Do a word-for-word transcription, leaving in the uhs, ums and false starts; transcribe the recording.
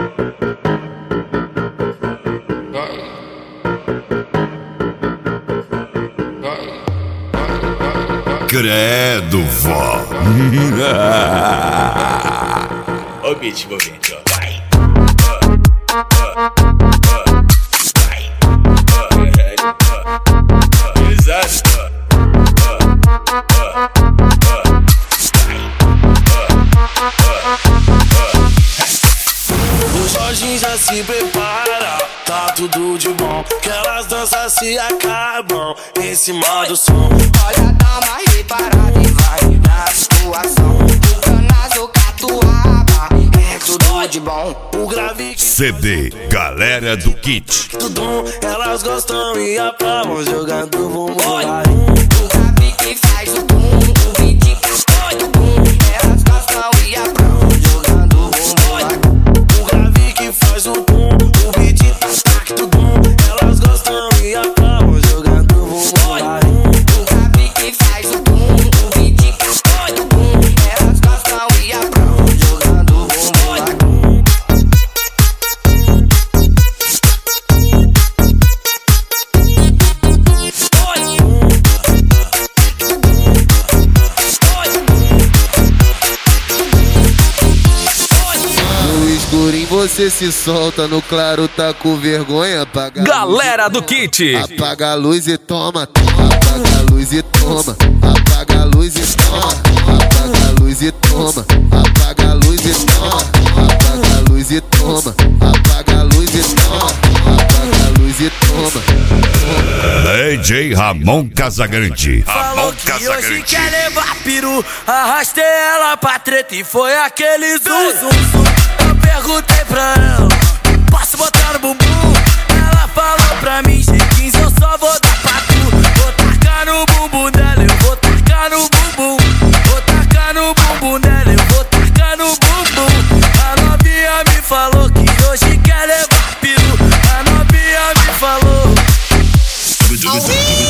Credo, vó. Ó o beat envolvente, ó. Vai. Vai. Exato. O Jorginho já se prepara, tá tudo de bom, que elas danças se acabam em cima do som. Olha, dá uma reparada e vai na situação. O canazo, catuaba, é tudo de bom. O grave C D Galera do Kit. tudo, elas gostam e aplaudem jogando bumbum. O grave que faz o bum, o beat que faz o bum. Elas gostam e aplaudem jogando bumbum. O grave que faz o bum, o beat tac tudo, elas gostam e aplaudem jogando bumbum. O grave que faz o bum, o beat que faz o bum. Elas gostam e aplaudem jogando bumbum. No escurinho você se solta, no claro tá com vergonha. Apaga Galera do Kit. Apaga a luz e toma, toma. Apaga a luz e toma. Apaga a luz e toma. Apaga a luz e toma. Apaga a luz e toma. Apaga a luz e toma. Apaga a luz e toma. Apaga a luz e toma. D J Ramon Casagrande. Falou Ramon que hoje Casagrande. quer levar peru, arrastei ela pra treta e foi aquele zum zum zum. Eu perguntei pra ela, posso botar no bumbum? Ela falou pra mim, G quinze eu só vou dar pra tu. Vou tacar no bumbum dela, eu vou tacar no bumbum. Vou tacar no bumbum dela, eu vou tacar no bumbum. A novinha me falou que hoje quer levar peru. A novinha me falou.